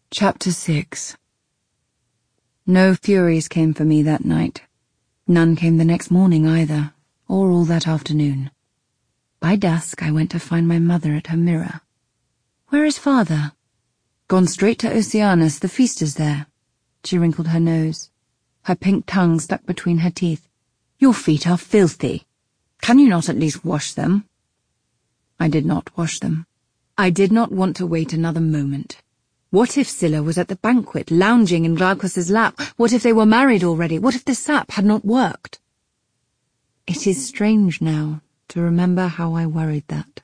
Chapter 6. No Furies came for me that night. None came the next morning either, or all that afternoon. By dusk I went to find my mother at her mirror. "Where is father?" "Gone straight to Oceanus, the feast is there." She wrinkled her nose. Her pink tongue stuck between her teeth. "Your feet are filthy. Can you not at least wash them?" I did not wash them. I did not want to wait another moment. What if Scylla was at the banquet, lounging in Glaucus's lap? What if they were married already? What if the sap had not worked? It is strange now to remember how I worried that.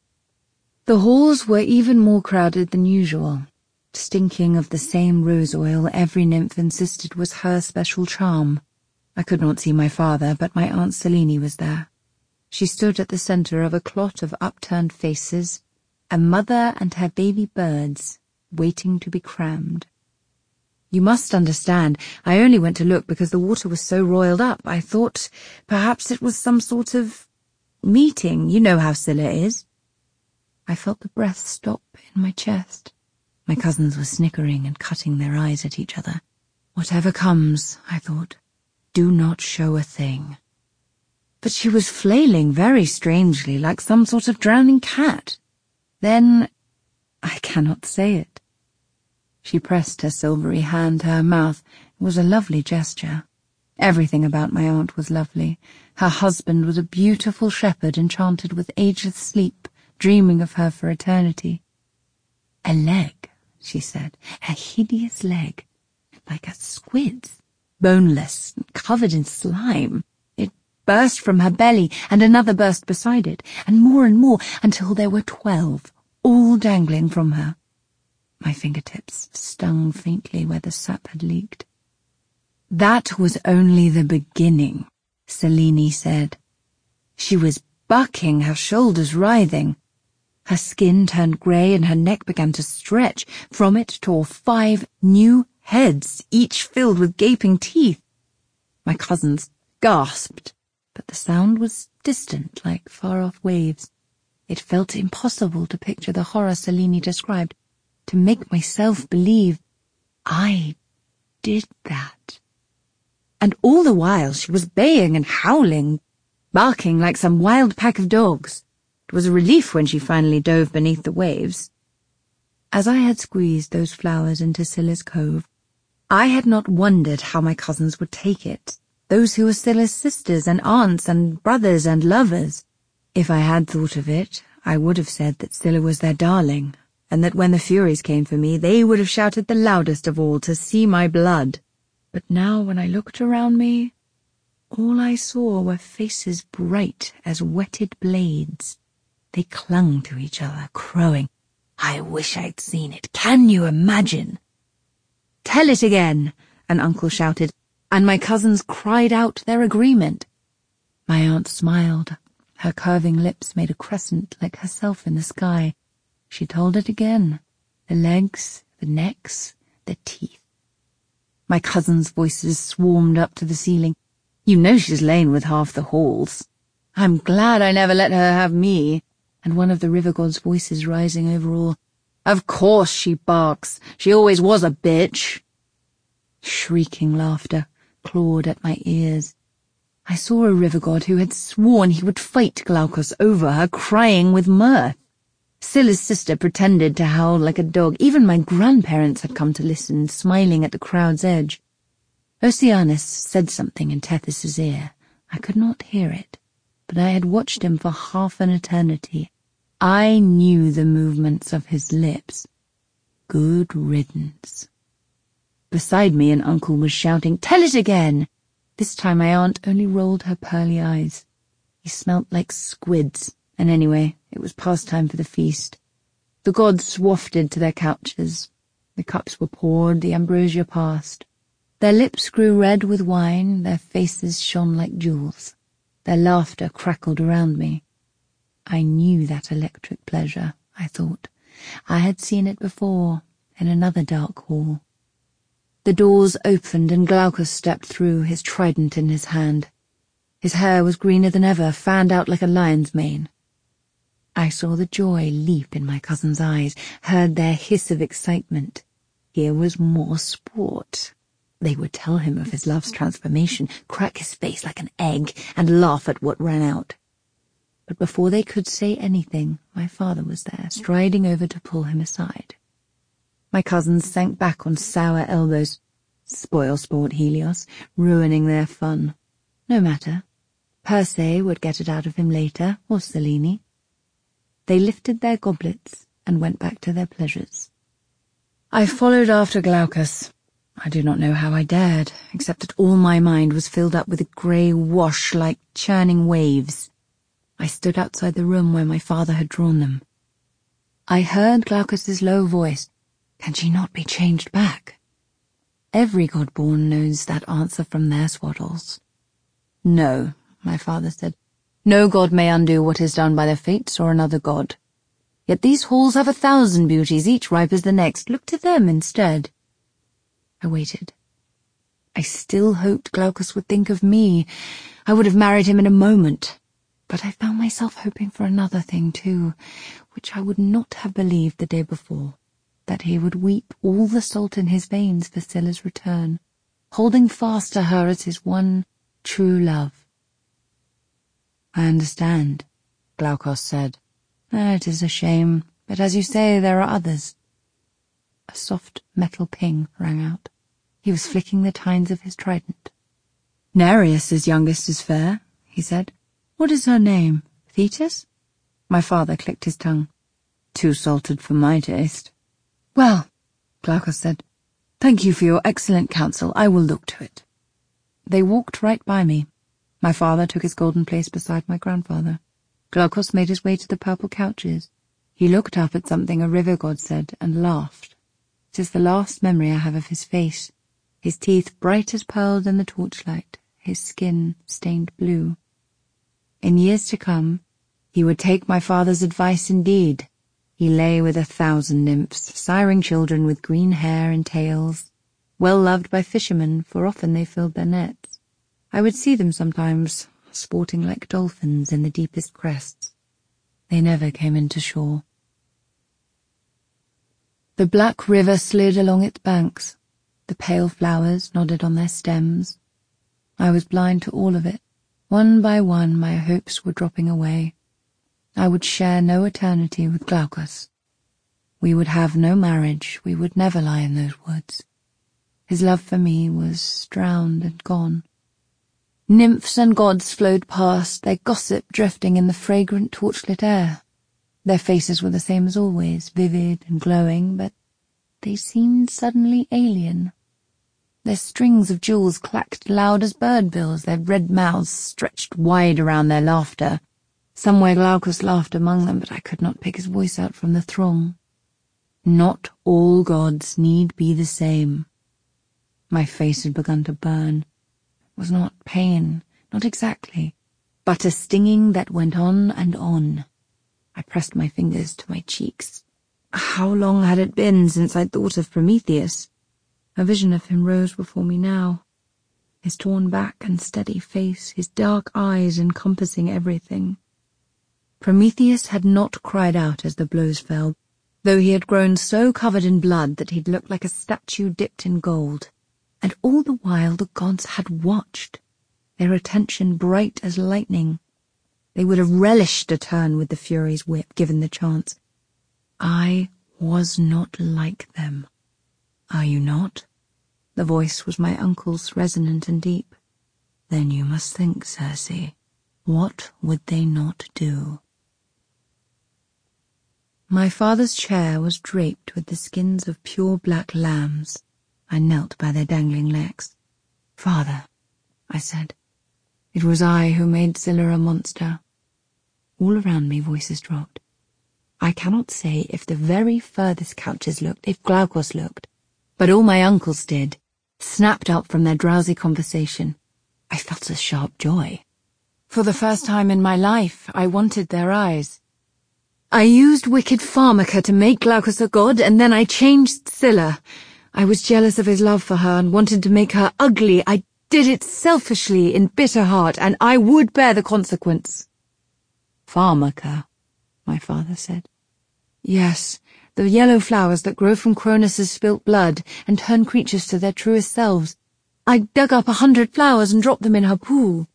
The halls were even more crowded than usual, stinking of the same rose oil every nymph insisted was her special charm. I could not see my father, but my Aunt Selene was there. She stood at the centre of a clot of upturned faces, a mother and her baby birds, waiting to be crammed. You must understand, I only went to look because the water was so roiled up. I thought perhaps it was some sort of meeting. You know how Scylla is. I felt the breath stop in my chest. My cousins were snickering and cutting their eyes at each other. Whatever comes, I thought, do not show a thing. But she was flailing very strangely, like some sort of drowning cat. Then, I cannot say it. She pressed her silvery hand to her mouth. It was a lovely gesture. Everything about my aunt was lovely. Her husband was a beautiful shepherd enchanted with ageless sleep, dreaming of her for eternity. "A leg," she said, "a hideous leg, like a squid's, boneless and covered in slime. It burst from her belly, and another burst beside it, and more, until there were 12, all dangling from her." My fingertips stung faintly where the sap had leaked. "That was only the beginning," Selene said. She was bucking, her shoulders writhing. Her skin turned grey and her neck began to stretch. From it tore 5 new heads, each filled with gaping teeth. My cousins gasped, but the sound was distant, like far-off waves. It felt impossible to picture the horror Selene described, to make myself believe I did that. And all the while she was baying and howling, barking like some wild pack of dogs. It was a relief when she finally dove beneath the waves. As I had squeezed those flowers into Scylla's cove, I had not wondered how my cousins would take it, those who were Scylla's sisters and aunts and brothers and lovers. If I had thought of it, I would have said that Scylla was their darling, and that when the Furies came for me, they would have shouted the loudest of all to see my blood. But now, when I looked around me, all I saw were faces bright as whetted blades. They clung to each other, crowing, "I wish I'd seen it. Can you imagine?" "Tell it again," an uncle shouted, and my cousins cried out their agreement. My aunt smiled. Her curving lips made a crescent like herself in the sky. She told it again. The legs, the necks, the teeth. My cousins' voices swarmed up to the ceiling. "You know she's lain with half the halls. I'm glad I never let her have me." And one of the river god's voices rising over all. "Of course she barks. She always was a bitch." Shrieking laughter clawed at my ears. I saw a river god who had sworn he would fight Glaucus over her, crying with mirth. Scylla's sister pretended to howl like a dog. Even my grandparents had come to listen, smiling at the crowd's edge. Oceanus said something in Tethys' ear. I could not hear it, but I had watched him for half an eternity. I knew the movements of his lips. Good riddance. Beside me, an uncle was shouting, "Tell it again!" This time my aunt only rolled her pearly eyes. He smelt like squids, and anyway, it was past time for the feast. The gods wafted to their couches. The cups were poured, the ambrosia passed. Their lips grew red with wine, their faces shone like jewels. Their laughter crackled around me. I knew that electric pleasure, I thought. I had seen it before, in another dark hall. The doors opened and Glaucus stepped through, his trident in his hand. His hair was greener than ever, fanned out like a lion's mane. I saw the joy leap in my cousins' eyes, heard their hiss of excitement. Here was more sport. They would tell him of his love's transformation, crack his face like an egg, and laugh at what ran out. But before they could say anything, my father was there, striding over to pull him aside. My cousins sank back on sour elbows. Spoil sport, Helios, ruining their fun. No matter. Persei would get it out of him later, or Selene. They lifted their goblets and went back to their pleasures. I followed after Glaucus. I do not know how I dared, except that all my mind was filled up with a grey wash like churning waves. I stood outside the room where my father had drawn them. I heard Glaucus's low voice. Can she not be changed back? Every god-born knows that answer from their swaddles. No, my father said. No god may undo what is done by the fates or another god. Yet these halls have 1,000 beauties, each ripe as the next. Look to them instead. I waited. I still hoped Glaucus would think of me. I would have married him in a moment. But I found myself hoping for another thing, too, which I would not have believed the day before, that he would weep all the salt in his veins for Scylla's return, holding fast to her as his one true love. I understand, Glaucus said. It is a shame, but as you say, there are others. A soft metal ping rang out. He was flicking the tines of his trident. Nereus's youngest is fair, he said. What is her name? Thetis? My father clicked his tongue. Too salted for my taste. Well, Glaucus said, thank you for your excellent counsel. I will look to it. They walked right by me. My father took his golden place beside my grandfather. Glaucus made his way to the purple couches. He looked up at something a river god said and laughed. It is the last memory I have of his face, his teeth bright as pearls in the torchlight, his skin stained blue. In years to come, he would take my father's advice indeed. He lay with 1,000 nymphs, siring children with green hair and tails, well loved by fishermen, for often they filled their nets. I would see them sometimes, sporting like dolphins in the deepest crests. They never came into shore. The black river slid along its banks. The pale flowers nodded on their stems. I was blind to all of it. One by one my hopes were dropping away. I would share no eternity with Glaucus. We would have no marriage, we would never lie in those woods. His love for me was drowned and gone. Nymphs and gods flowed past, their gossip drifting in the fragrant torchlit air. Their faces were the same as always, vivid and glowing, but they seemed suddenly alien. Their strings of jewels clacked loud as bird bills, their red mouths stretched wide around their laughter. Somewhere Glaucus laughed among them, but I could not pick his voice out from the throng. Not all gods need be the same. My face had begun to burn. It was not pain, not exactly, but a stinging that went on and on. I pressed my fingers to my cheeks. How long had it been since I'd thought of Prometheus? A vision of him rose before me now. His torn back and steady face, his dark eyes encompassing everything. Prometheus had not cried out as the blows fell, though he had grown so covered in blood that he'd looked like a statue dipped in gold. And all the while the gods had watched, their attention bright as lightning. They would have relished a turn with the Fury's whip, given the chance. I was not like them. Are you not? The voice was my uncle's, resonant and deep. Then you must think, Circe, what would they not do? My father's chair was draped with the skins of pure black lambs. I knelt by their dangling legs. Father, I said, it was I who made Scylla a monster. All around me voices dropped. I cannot say if the very furthest couches looked, if Glaucus looked, but all my uncles did, snapped up from their drowsy conversation. I felt a sharp joy. For the first time in my life, I wanted their eyes. I used wicked Pharmaca to make Glaucus a god, and then I changed Scylla. I was jealous of his love for her and wanted to make her ugly. I did it selfishly, in bitter heart, and I would bear the consequence. Pharmaca, my father said. Yes, the yellow flowers that grow from Cronus's spilt blood and turn creatures to their truest selves. I dug up 100 flowers and dropped them in her pool.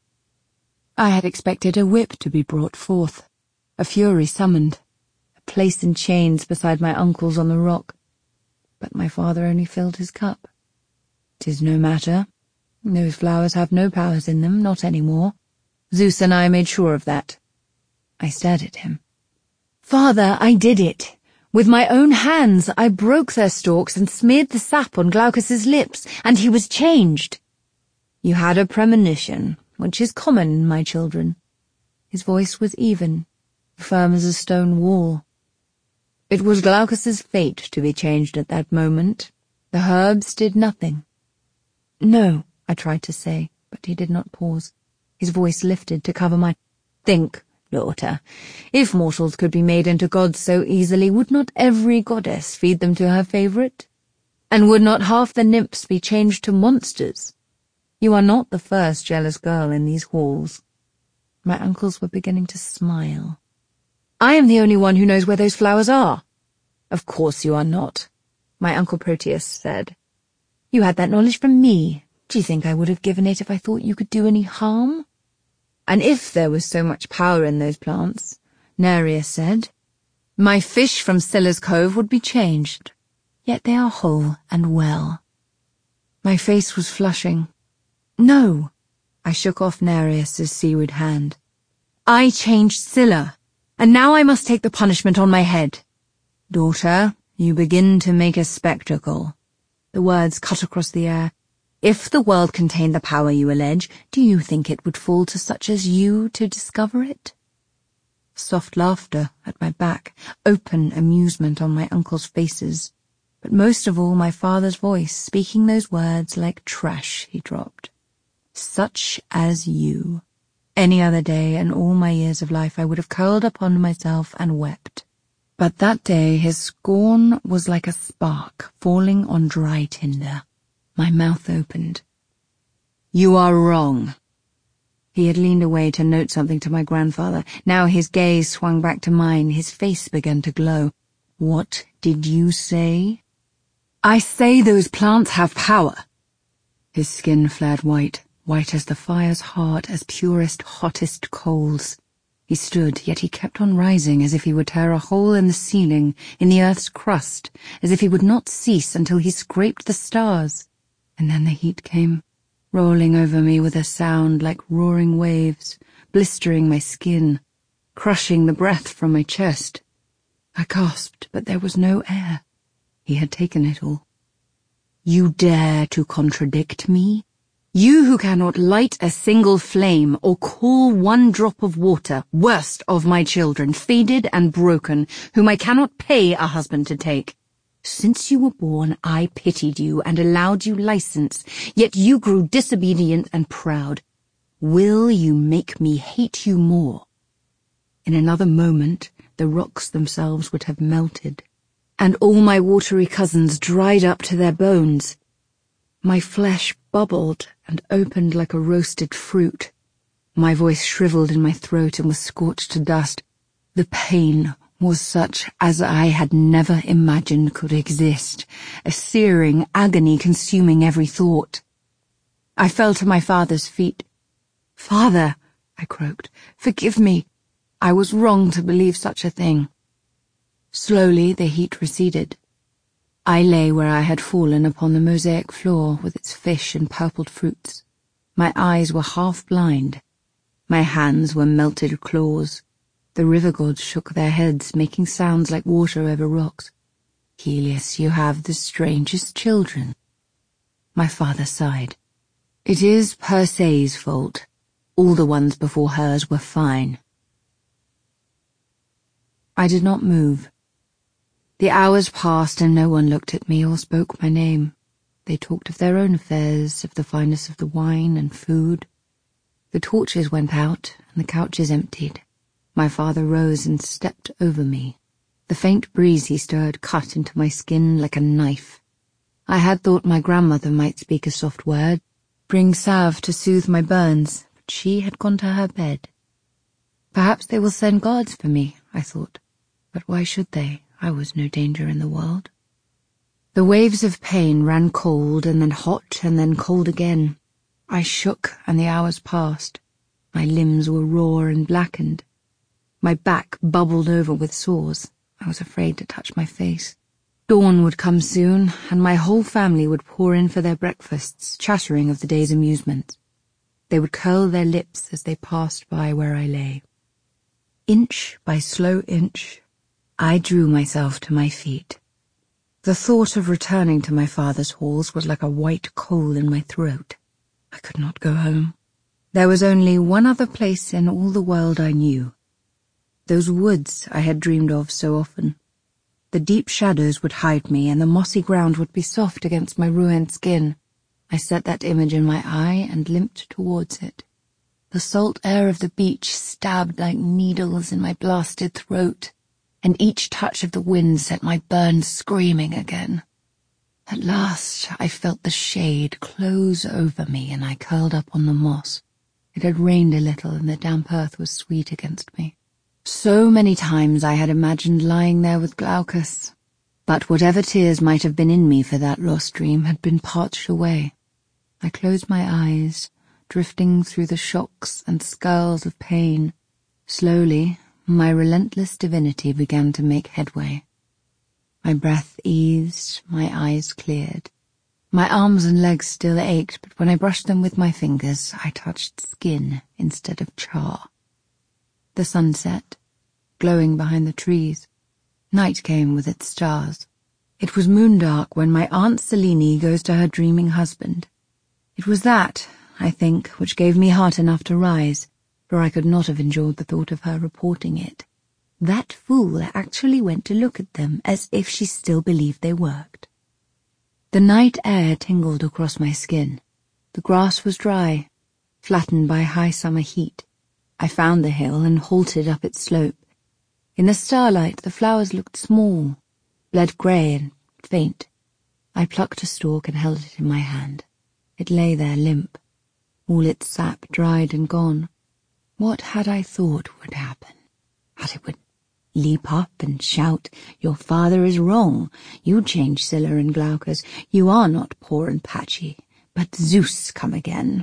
I had expected a whip to be brought forth, a fury summoned, a place in chains beside my uncle's on the rock. But my father only filled his cup. 'Tis no matter. Those flowers have no powers in them, not any more. Zeus and I made sure of that. I stared at him. Father, I did it. With my own hands, I broke their stalks and smeared the sap on Glaucus's lips, and he was changed. You had a premonition, which is common in my children. His voice was even, firm as a stone wall. It was Glaucus's fate to be changed at that moment. The herbs did nothing. No, I tried to say, but he did not pause. His voice lifted to cover my... Think, daughter, if mortals could be made into gods so easily, would not every goddess feed them to her favourite? And would not half the nymphs be changed to monsters? You are not the first jealous girl in these halls. My uncles were beginning to smile. I am the only one who knows where those flowers are. Of course you are not, my Uncle Proteus said. You had that knowledge from me. Do you think I would have given it if I thought you could do any harm? And if there was so much power in those plants, Nereus said, my fish from Scylla's Cove would be changed. Yet they are whole and well. My face was flushing. No, I shook off Nereus's seaward hand. I changed Scylla, and now I must take the punishment on my head. Daughter, you begin to make a spectacle. The words cut across the air. If the world contained the power you allege, do you think it would fall to such as you to discover it? Soft laughter at my back, open amusement on my uncles' faces, but most of all my father's voice speaking those words like trash he dropped. Such as you. Any other day in all my years of life I would have curled upon myself and wept. But that day his scorn was like a spark falling on dry tinder. My mouth opened. You are wrong. He had leaned away to note something to my grandfather. Now his gaze swung back to mine. His face began to glow. What did you say? I say those plants have power. His skin flared white, white as the fire's heart, as purest, hottest coals. He stood, yet he kept on rising as if he would tear a hole in the ceiling, in the earth's crust, as if he would not cease until he scraped the stars. And then the heat came, rolling over me with a sound like roaring waves, blistering my skin, crushing the breath from my chest. I gasped, but there was no air. He had taken it all. You dare to contradict me? You who cannot light a single flame or cool one drop of water, worst of my children, faded and broken, whom I cannot pay a husband to take. Since you were born, I pitied you and allowed you license, yet you grew disobedient and proud. Will you make me hate you more? In another moment, the rocks themselves would have melted, and all my watery cousins dried up to their bones. My flesh bubbled and opened like a roasted fruit. My voice shriveled in my throat and was scorched to dust. The pain was such as I had never imagined could exist, a searing agony consuming every thought. I fell to my father's feet. Father, I croaked, forgive me. I was wrong to believe such a thing. Slowly the heat receded. I lay where I had fallen upon the mosaic floor with its fish and purpled fruits. My eyes were half blind. My hands were melted claws. The river gods shook their heads, making sounds like water over rocks. Helios, you have the strangest children. My father sighed. It is Persei's fault. All the ones before hers were fine. I did not move. The hours passed and no one looked at me or spoke my name. They talked of their own affairs, of the fineness of the wine and food. The torches went out and the couches emptied. My father rose and stepped over me. The faint breeze he stirred cut into my skin like a knife. I had thought my grandmother might speak a soft word, bring salve to soothe my burns, but she had gone to her bed. Perhaps they will send guards for me, I thought. But why should they? I was no danger in the world. The waves of pain ran cold and then hot and then cold again. I shook and the hours passed. My limbs were raw and blackened. My back bubbled over with sores. I was afraid to touch my face. Dawn would come soon, and my whole family would pour in for their breakfasts, chattering of the day's amusement. They would curl their lips as they passed by where I lay. Inch by slow inch, I drew myself to my feet. The thought of returning to my father's halls was like a white coal in my throat. I could not go home. There was only one other place in all the world I knew. Those woods I had dreamed of so often. The deep shadows would hide me, and the mossy ground would be soft against my ruined skin. I set that image in my eye and limped towards it. The salt air of the beach stabbed like needles in my blasted throat, and each touch of the wind set my burn screaming again. At last I felt the shade close over me, and I curled up on the moss. It had rained a little, and the damp earth was sweet against me. So many times I had imagined lying there with Glaucus, but whatever tears might have been in me for that lost dream had been parched away. I closed my eyes, drifting through the shocks and skirls of pain. Slowly, my relentless divinity began to make headway. My breath eased, my eyes cleared. My arms and legs still ached, but when I brushed them with my fingers, I touched skin instead of char. The sun set, glowing behind the trees. Night came with its stars. It was moondark when my Aunt Selene goes to her dreaming husband. It was that, I think, which gave me heart enough to rise, for I could not have endured the thought of her reporting it. That fool actually went to look at them as if she still believed they worked. The night air tingled across my skin. The grass was dry, flattened by high summer heat. I found the hill and halted up its slope. In the starlight, the flowers looked small, blood grey and faint. I plucked a stalk and held it in my hand. It lay there limp, all its sap dried and gone. What had I thought would happen? That it would leap up and shout, "Your father is wrong. You changed Scylla and Glaucus. You are not poor and patchy, but Zeus come again."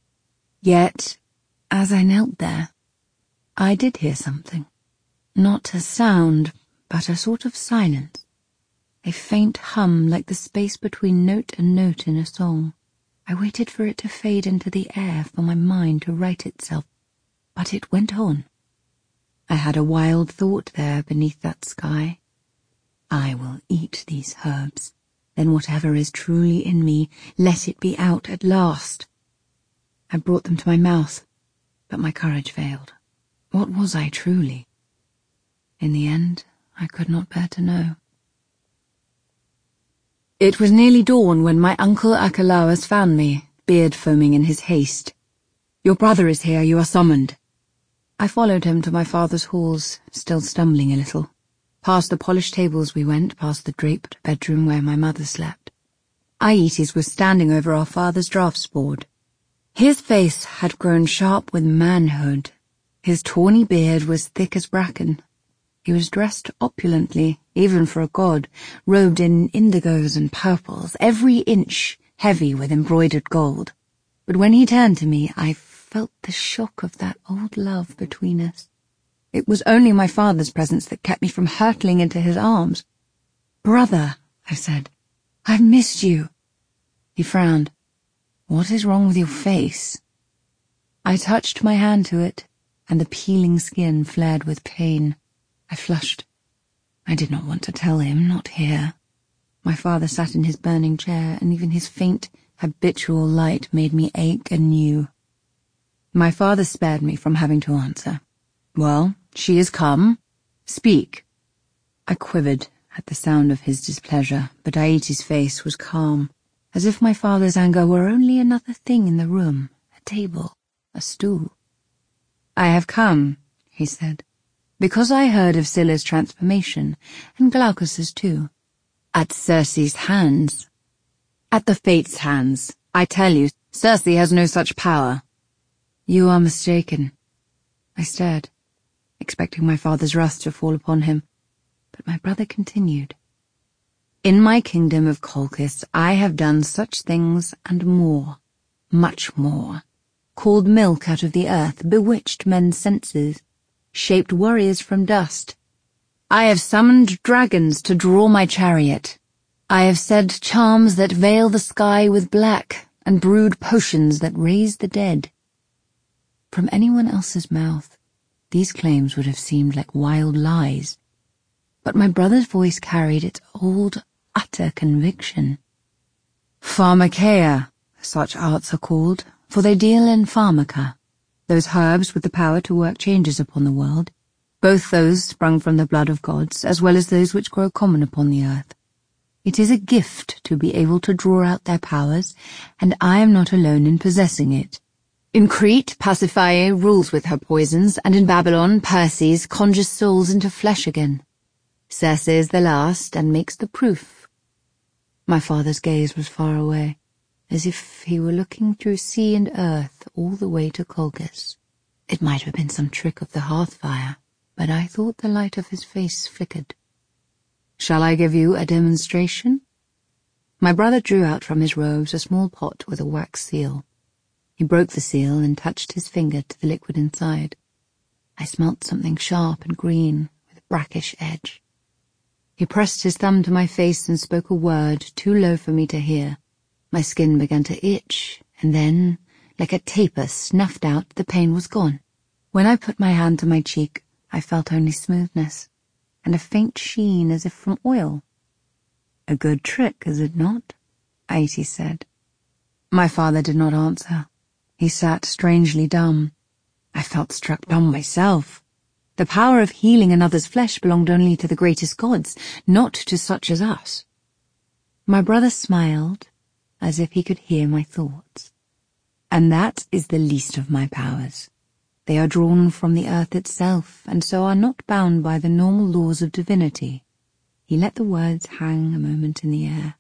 Yet, as I knelt there, I did hear something. Not a sound, but a sort of silence. A faint hum like the space between note and note in a song. I waited for it to fade into the air, for my mind to right itself, but it went on. I had a wild thought there beneath that sky. I will eat these herbs, then whatever is truly in me, let it be out at last. I brought them to my mouth, but my courage failed. What was I truly? In the end, I could not bear to know. It was nearly dawn when my uncle Archelaus found me, beard foaming in his haste. "Your brother is here, you are summoned." I followed him to my father's halls, still stumbling a little. Past the polished tables we went, past the draped bedroom where my mother slept. Aeetes was standing over our father's draughts board. His face had grown sharp with manhood. His tawny beard was thick as bracken. He was dressed opulently, even for a god, robed in indigos and purples, every inch heavy with embroidered gold. But when he turned to me, I felt the shock of that old love between us. It was only my father's presence that kept me from hurtling into his arms. "Brother," I said, "I've missed you." He frowned. "What is wrong with your face?" I touched my hand to it, and the peeling skin flared with pain. I flushed. I did not want to tell him, not here. My father sat in his burning chair, and even his faint, habitual light made me ache anew. My father spared me from having to answer. "Well, she is come. Speak." I quivered at the sound of his displeasure, but Aeetes' face was calm, as if my father's anger were only another thing in the room, a table, a stool. "I have come," he said, "because I heard of Scylla's transformation, and Glaucus's too. At Circe's hands. At the Fates' hands. I tell you, Circe has no such power." "You are mistaken." I stared, expecting my father's wrath to fall upon him. but my brother continued. In my kingdom of Colchis I have done such things and more, much more, called milk out of the earth, bewitched men's senses, shaped warriors from dust. I have summoned dragons to draw my chariot. I have said charms that veil the sky with black and brewed potions that raise the dead. From anyone else's mouth, these claims would have seemed like wild lies, but my brother's voice carried its old, utter conviction. Pharmakeia, such arts are called, for they deal in pharmaca, those herbs with the power to work changes upon the world, both those sprung from the blood of gods, as well as those which grow common upon the earth. It is a gift to be able to draw out their powers, and I am not alone in possessing it. In Crete, Pasiphae rules with her poisons, and in Babylon, Perses conjures souls into flesh again. Circe is the last, and makes the proof. My father's gaze was far away, as if he were looking through sea and earth all the way to Colchis. It might have been some trick of the hearth fire, but I thought the light of his face flickered. Shall I give you a demonstration? My brother drew out from his robes a small pot with a wax seal. He broke the seal and touched his finger to the liquid inside. I smelt something sharp and green with a brackish edge. He pressed his thumb to my face and spoke a word too low for me to hear. My skin began to itch, and then, like a taper snuffed out, the pain was gone. When I put my hand to my cheek, I felt only smoothness, and a faint sheen as if from oil. A good trick, is it not? Aeetes said. My father did not answer. He sat strangely dumb. I felt struck dumb myself. The power of healing another's flesh belonged only to the greatest gods, not to such as us. My brother smiled, as if he could hear my thoughts. And that is the least of my powers. They are drawn from the earth itself, and so are not bound by the normal laws of divinity. He let the words hang a moment in the air.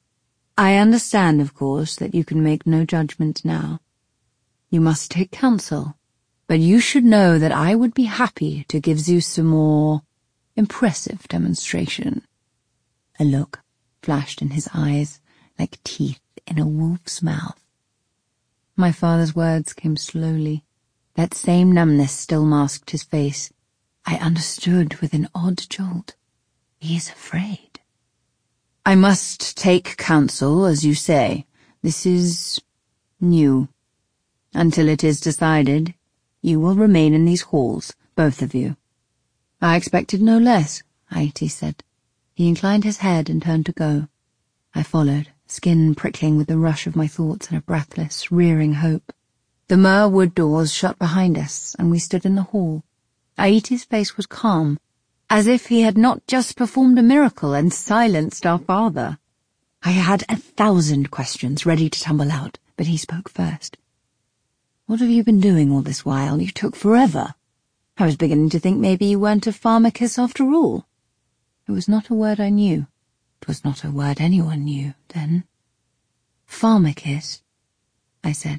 I understand, of course, that you can make no judgment now. You must take counsel. But you should know that I would be happy to give Zeus a more impressive demonstration. A look flashed in his eyes like teeth in a wolf's mouth. My father's words came slowly. That same numbness still masked his face. I understood with an odd jolt. He is afraid. I must take counsel, as you say. This is new. Until it is decided, you will remain in these halls, both of you. I expected no less, Aeetes said. He inclined his head and turned to go. I followed, skin prickling with the rush of my thoughts and a breathless, rearing hope. The myrrh wood doors shut behind us, and we stood in the hall. Aeetes' face was calm, as if he had not just performed a miracle and silenced our father. I had 1,000 questions ready to tumble out, but he spoke first. What have you been doing all this while? You took forever. I was beginning to think maybe you weren't a Pharmacus after all. It was not a word I knew. It was not a word anyone knew, then. Pharmacus, I said.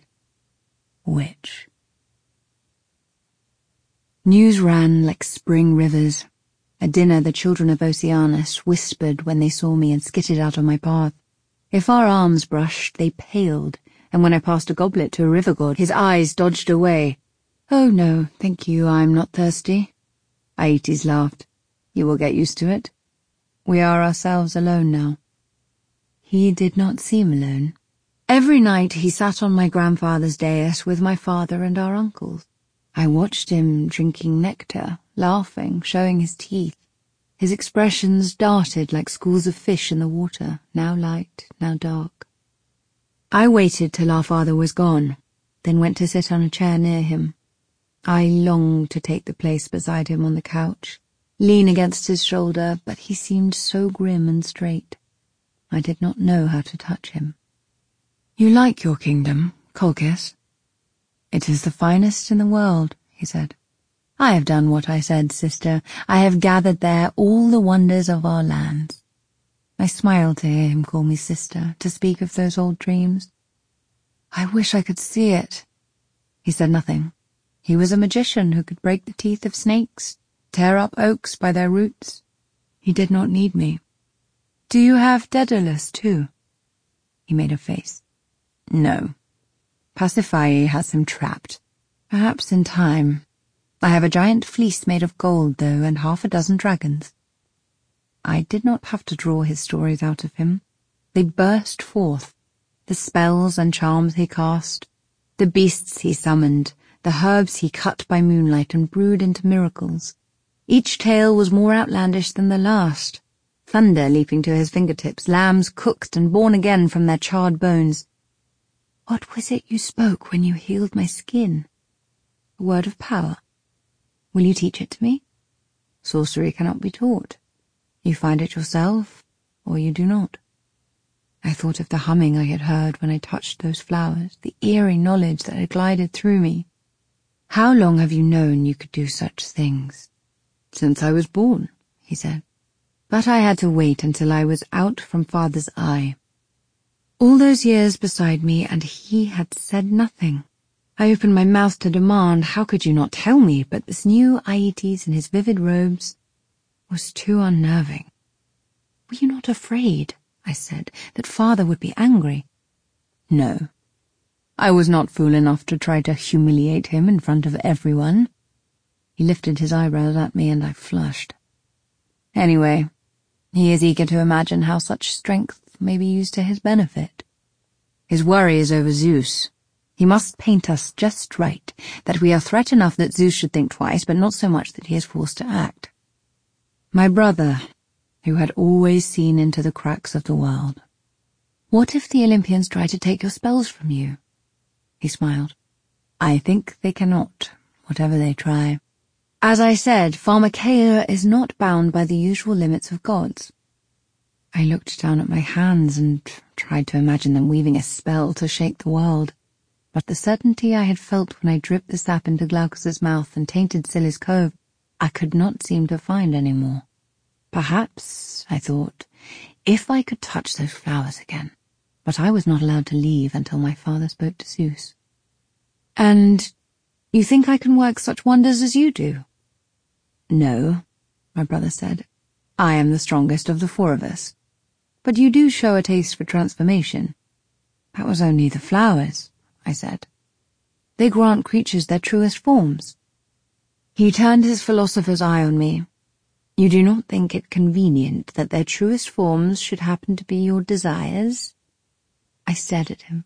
Which? News ran like spring rivers. At dinner the children of Oceanus whispered when they saw me and skittered out of my path. If our arms brushed, they paled, and when I passed a goblet to a river god, his eyes dodged away. Oh no, thank you, I'm not thirsty. Aeetes laughed. You will get used to it. We are ourselves alone now. He did not seem alone. Every night he sat on my grandfather's dais with my father and our uncles. I watched him drinking nectar, laughing, showing his teeth. His expressions darted like schools of fish in the water, now light, now dark. I waited till our father was gone, then went to sit on a chair near him. I longed to take the place beside him on the couch, lean against his shoulder, but he seemed so grim and straight. I did not know how to touch him. You like your kingdom, Colchis? It is the finest in the world, he said. I have done what I said, sister. I have gathered there all the wonders of our lands. I smiled to hear him call me sister, to speak of those old dreams. I wish I could see it. He said nothing. He was a magician who could break the teeth of snakes, tear up oaks by their roots. He did not need me. Do you have Daedalus too? He made a face. No. Pasiphae has him trapped. Perhaps in time. I have a giant fleece made of gold, though, and 6 dragons. I did not have to draw his stories out of him. They burst forth. The spells and charms he cast, the beasts he summoned, the herbs he cut by moonlight and brewed into miracles. Each tale was more outlandish than the last. Thunder leaping to his fingertips, lambs cooked and born again from their charred bones. What was it you spoke when you healed my skin? A word of power. Will you teach it to me? Sorcery cannot be taught. You find it yourself, or you do not. I thought of the humming I had heard when I touched those flowers, the eerie knowledge that had glided through me. How long have you known you could do such things? Since I was born, he said. But I had to wait until I was out from Father's eye. All those years beside me, and he had said nothing. I opened my mouth to demand, how could you not tell me, but this new Aeetes in his vivid robes was too unnerving. Were you not afraid, I said, that Father would be angry? No. I was not fool enough to try to humiliate him in front of everyone. He lifted his eyebrows at me and I flushed. Anyway, he is eager to imagine how such strength may be used to his benefit. His worry is over Zeus. He must paint us just right, that we are threat enough that Zeus should think twice, but not so much that he is forced to act. My brother, who had always seen into the cracks of the world. What if the Olympians try to take your spells from you? He smiled. I think they cannot, whatever they try. As I said, Pharmakeia is not bound by the usual limits of gods. I looked down at my hands and tried to imagine them weaving a spell to shake the world. But the certainty I had felt when I dripped the sap into Glaucus's mouth and tainted Scylla's cove, I could not seem to find any more. Perhaps, I thought, if I could touch those flowers again. But I was not allowed to leave until my father spoke to Zeus. And you think I can work such wonders as you do? No, my brother said. I am the strongest of the 4 of us. But you do show a taste for transformation. That was only the flowers, I said. They grant creatures their truest forms. He turned his philosopher's eye on me. You do not think it convenient that their truest forms should happen to be your desires? I stared at him.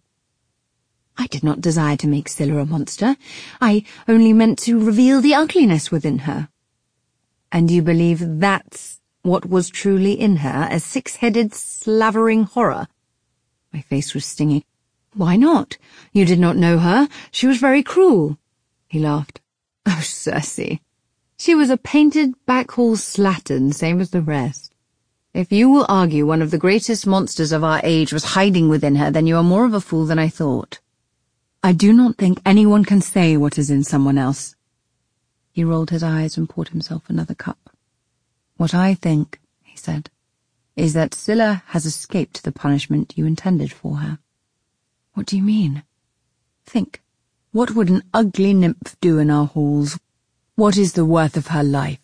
I did not desire to make Scylla a monster. I only meant to reveal the ugliness within her. And you believe that's what was truly in her, a 6-headed, slavering horror? My face was stinging. Why not? You did not know her. She was very cruel. He laughed. Oh, Circe. She was a painted backhall slattern, same as the rest. If you will argue one of the greatest monsters of our age was hiding within her, then you are more of a fool than I thought. I do not think anyone can say what is in someone else. He rolled his eyes and poured himself another cup. What I think, he said, is that Scylla has escaped the punishment you intended for her. What do you mean? Think. What would an ugly nymph do in our halls? What is the worth of her life?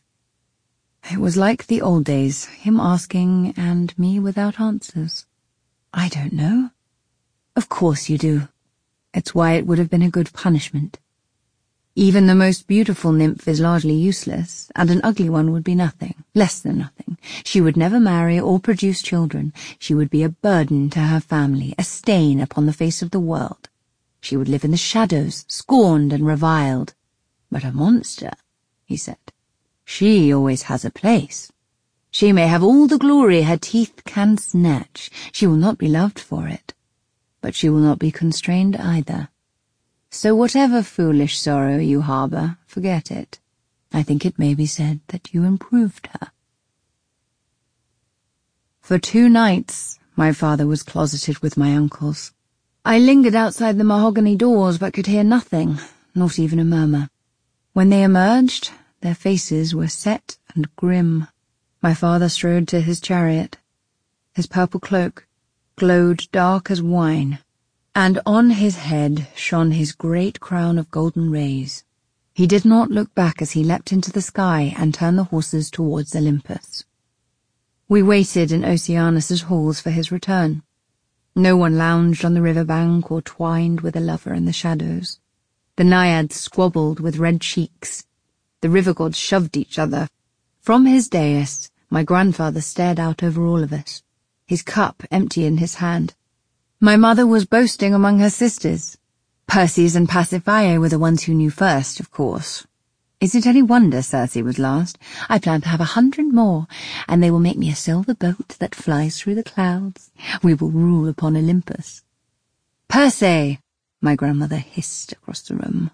It was like the old days, him asking and me without answers. I don't know. Of course you do. It's why it would have been a good punishment. Even the most beautiful nymph is largely useless, and an ugly one would be nothing, less than nothing. She would never marry or produce children. She would be a burden to her family, a stain upon the face of the world. She would live in the shadows, scorned and reviled. But a monster, he said, she always has a place. She may have all the glory her teeth can snatch. She will not be loved for it. But she will not be constrained either. So whatever foolish sorrow you harbour, forget it. I think it may be said that you improved her. For 2 nights, my father was closeted with my uncles. I lingered outside the mahogany doors but could hear nothing, not even a murmur. When they emerged, their faces were set and grim. My father strode to his chariot. His purple cloak glowed dark as wine, and on his head shone his great crown of golden rays. He did not look back as he leapt into the sky and turned the horses towards Olympus. We waited in Oceanus's halls for his return. No one lounged on the riverbank or twined with a lover in the shadows. The naiads squabbled with red cheeks. The river gods shoved each other. From his dais, my grandfather stared out over all of us, his cup empty in his hand. My mother was boasting among her sisters. Perses and Pasiphae were the ones who knew first, of course. Is it any wonder Circe was last? I plan to have 100 more, and they will make me a silver boat that flies through the clouds. We will rule upon Olympus. Perse! My grandmother hissed across the room.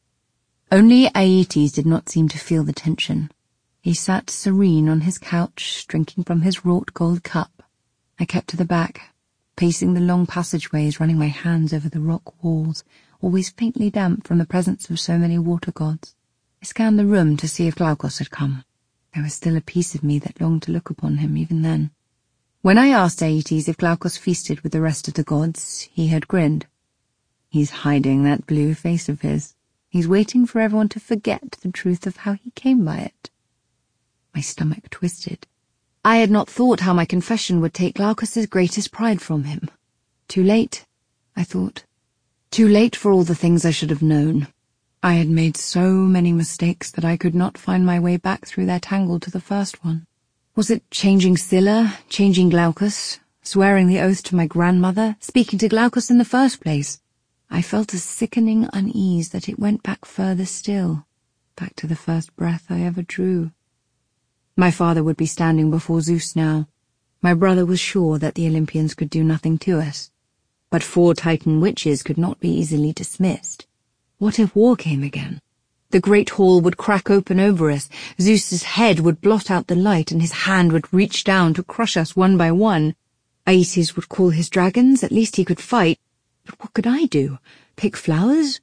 Only Aeetes did not seem to feel the tension. He sat serene on his couch, drinking from his wrought gold cup. I kept to the back, pacing the long passageways, running my hands over the rock walls, always faintly damp from the presence of so many water gods. I scanned the room to see if Glaukos had come. There was still a piece of me that longed to look upon him even then. When I asked Aeetes if Glaukos feasted with the rest of the gods, he had grinned. He's hiding that blue face of his. He's waiting for everyone to forget the truth of how he came by it. My stomach twisted. I had not thought how my confession would take Glaukos's greatest pride from him. Too late, I thought. Too late for all the things I should have known. I had made so many mistakes that I could not find my way back through their tangle to the first one. Was it changing Scylla, changing Glaukos, swearing the oath to my grandmother, speaking to Glaukos in the first place? I felt a sickening unease that it went back further still, back to the first breath I ever drew. My father would be standing before Zeus now. My brother was sure that the Olympians could do nothing to us. But 4 Titan witches could not be easily dismissed. What if war came again? The great hall would crack open over us, Zeus's head would blot out the light, and his hand would reach down to crush us one by one. Aeetes would call his dragons, at least he could fight. But what could I do? Pick flowers?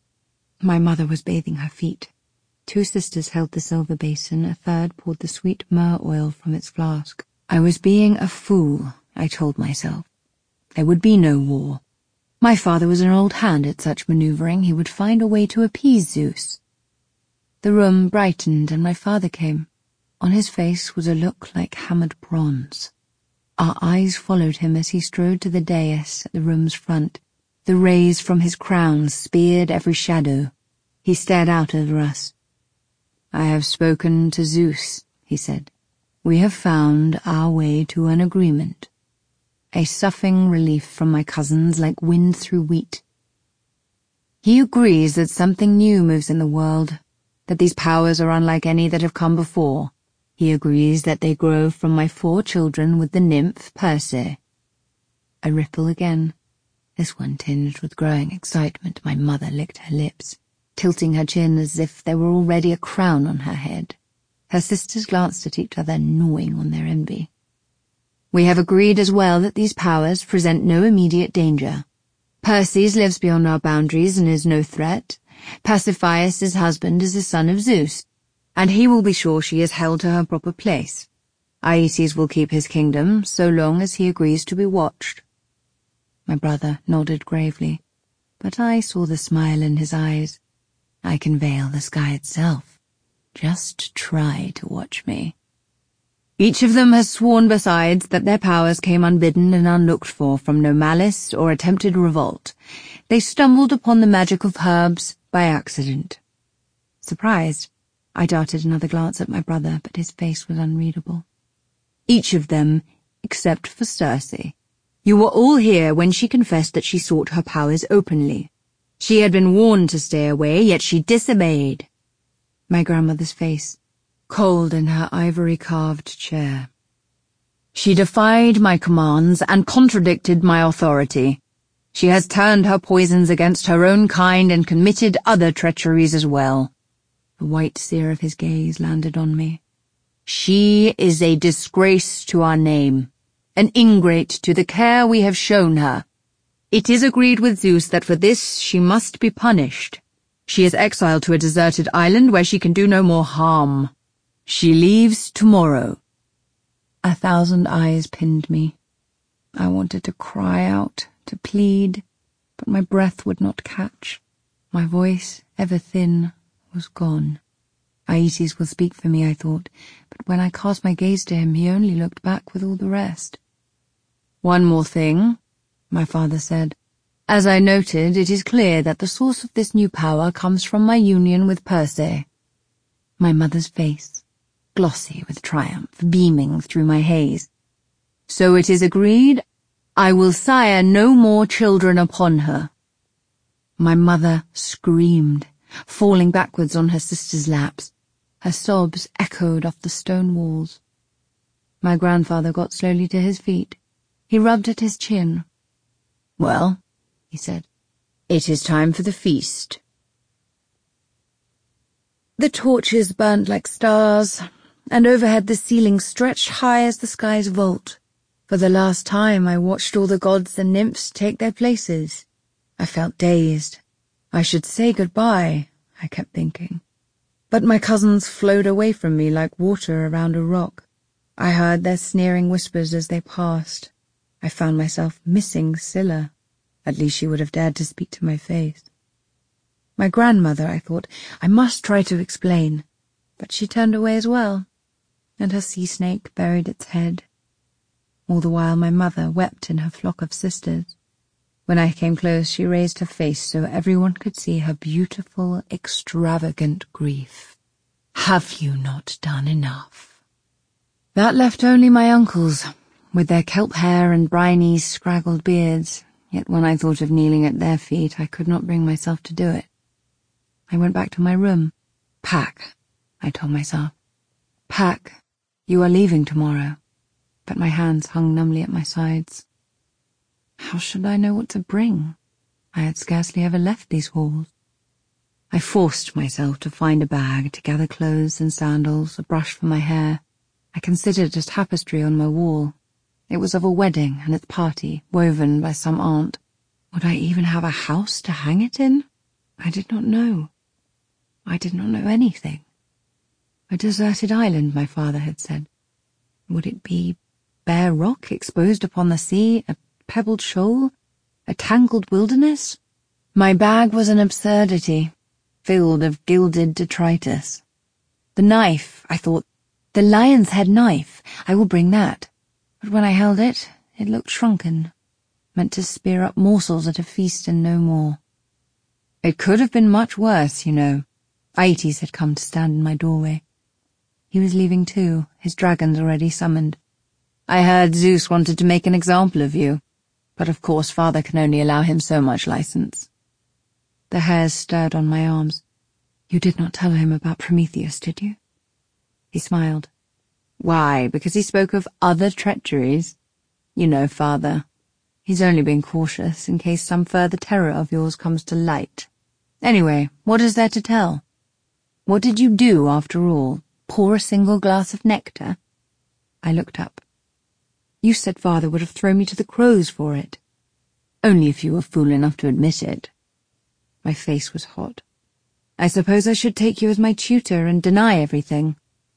My mother was bathing her feet. 2 sisters held the silver basin, a third poured the sweet myrrh oil from its flask. I was being a fool, I told myself. There would be no war. My father was an old hand at such maneuvering. He would find a way to appease Zeus. The room brightened and my father came. On his face was a look like hammered bronze. Our eyes followed him as he strode to the dais at the room's front. The rays from his crown speared every shadow. He stared out over us. I have spoken to Zeus, he said. We have found our way to an agreement. A soughing relief from my cousins like wind through wheat. He agrees that something new moves in the world, that these powers are unlike any that have come before. He agrees that they grow from my 4 children with the nymph Perse. A ripple again, this one tinged with growing excitement. My mother licked her lips, tilting her chin as if there were already a crown on her head. Her sisters glanced at each other, gnawing on their envy. We have agreed as well that these powers present no immediate danger. Perses lives beyond our boundaries and is no threat. Pasiphae' husband is the son of Zeus, and he will be sure she is held to her proper place. Aeetes will keep his kingdom so long as he agrees to be watched. My brother nodded gravely, but I saw the smile in his eyes. I can veil the sky itself. Just try to watch me. Each of them has sworn besides that their powers came unbidden and unlooked for from no malice or attempted revolt. They stumbled upon the magic of herbs by accident. Surprised, I darted another glance at my brother, but his face was unreadable. Each of them, except for Circe. You were all here when she confessed that she sought her powers openly. She had been warned to stay away, yet she disobeyed. My grandmother's face, cold in her ivory-carved chair. She defied my commands and contradicted my authority. She has turned her poisons against her own kind and committed other treacheries as well. The white sear of his gaze landed on me. She is a disgrace to our name, an ingrate to the care we have shown her. It is agreed with Zeus that for this she must be punished. She is exiled to a deserted island where she can do no more harm. She leaves tomorrow. 1,000 eyes pinned me. I wanted to cry out, to plead, but my breath would not catch. My voice, ever thin, was gone. Aeetes will speak for me, I thought, but when I cast my gaze to him, he only looked back with all the rest. One more thing, my father said. As I noted, it is clear that the source of this new power comes from my union with Persei. My mother's face, glossy with triumph, beaming through my haze. So it is agreed, I will sire no more children upon her. My mother screamed, falling backwards on her sister's laps. Her sobs echoed off the stone walls. My grandfather got slowly to his feet. He rubbed at his chin. Well, he said, it is time for the feast. The torches burnt like stars, and overhead the ceiling stretched high as the sky's vault. For the last time I watched all the gods and nymphs take their places. I felt dazed. I should say goodbye, I kept thinking. But my cousins flowed away from me like water around a rock. I heard their sneering whispers as they passed. I found myself missing Scylla. At least she would have dared to speak to my face. My grandmother, I thought, I must try to explain. But she turned away as well, and her sea snake buried its head. All the while my mother wept in her flock of sisters. When I came close, she raised her face so everyone could see her beautiful, extravagant grief. Have you not done enough? That left only my uncles, with their kelp hair and briny, scraggled beards, yet when I thought of kneeling at their feet, I could not bring myself to do it. I went back to my room. Pack, I told myself. Pack, you are leaving tomorrow. But my hands hung numbly at my sides. How should I know what to bring? I had scarcely ever left these halls. I forced myself to find a bag, to gather clothes and sandals, a brush for my hair. I considered a tapestry on my wall. It was of a wedding and its party, woven by some aunt. Would I even have a house to hang it in? I did not know. I did not know anything. A deserted island, my father had said. Would it be bare rock exposed upon the sea, a pebbled shoal, a tangled wilderness? My bag was an absurdity, filled of gilded detritus. The knife, I thought, the lion's head knife, I will bring that. But when I held it, it looked shrunken, meant to spear up morsels at a feast and no more. It could have been much worse, you know. Aeetes had come to stand in my doorway. He was leaving too, his dragons already summoned. I heard Zeus wanted to make an example of you, but of course father can only allow him so much license. The hairs stirred on my arms. You did not tell him about Prometheus, did you? He smiled. Why, because he spoke of other treacheries? You know, father. He's only been cautious in case some further terror of yours comes to light. Anyway, what is there to tell? What did you do, after all? Pour a single glass of nectar? I looked up. You said father would have thrown me to the crows for it. Only if you were fool enough to admit it. My face was hot. I suppose I should take you as my tutor and deny everything.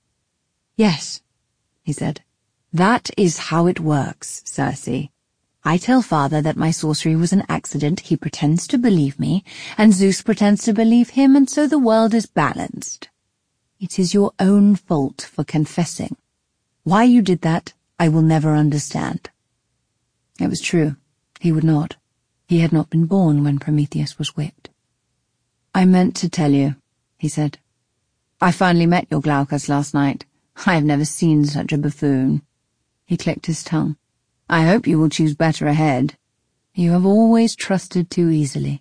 Yes, he said. That is how it works, Circe. I tell father that my sorcery was an accident, he pretends to believe me, and Zeus pretends to believe him, and so the world is balanced. It is your own fault for confessing. Why you did that, I will never understand. It was true. He would not. He had not been born when Prometheus was whipped. I meant to tell you, he said. I finally met your Glaucus last night. I have never seen such a buffoon. He clicked his tongue. I hope you will choose better ahead. You have always trusted too easily.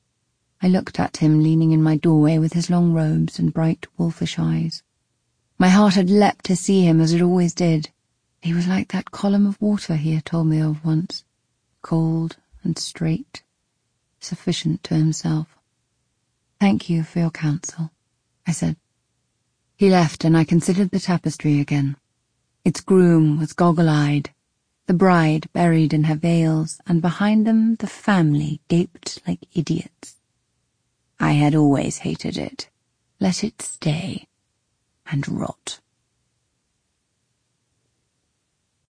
I looked at him leaning in my doorway with his long robes and bright wolfish eyes. My heart had leapt to see him as it always did. He was like that column of water he had told me of once, cold and straight, sufficient to himself. Thank you for your counsel, I said. He left, and I considered the tapestry again. Its groom was goggle-eyed, the bride buried in her veils, and behind them the family gaped like idiots. I had always hated it. Let it stay and rot.